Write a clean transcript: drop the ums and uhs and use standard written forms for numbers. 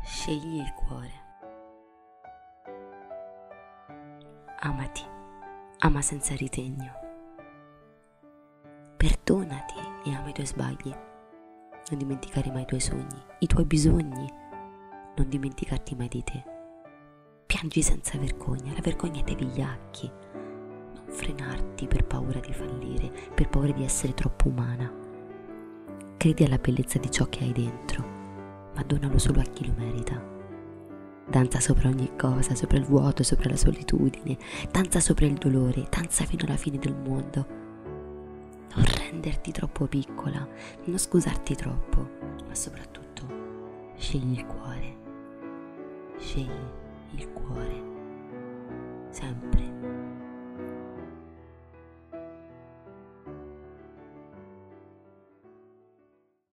Scegli il cuore. Amati, ama senza ritegno. Perdonati e ama i tuoi sbagli. Non dimenticare mai i tuoi sogni, i tuoi bisogni. Non dimenticarti mai di te. Piangi senza vergogna, la vergogna è dei vigliacchi. Non frenarti per paura di fallire, per paura di essere troppo umana. Credi alla bellezza di ciò che hai dentro, ma donalo solo a chi lo merita. Danza sopra ogni cosa, sopra il vuoto, sopra la solitudine, danza sopra il dolore, danza fino alla fine del mondo. Non renderti troppo piccola, non scusarti troppo, ma soprattutto scegli il cuore. Scegli il cuore. Sempre.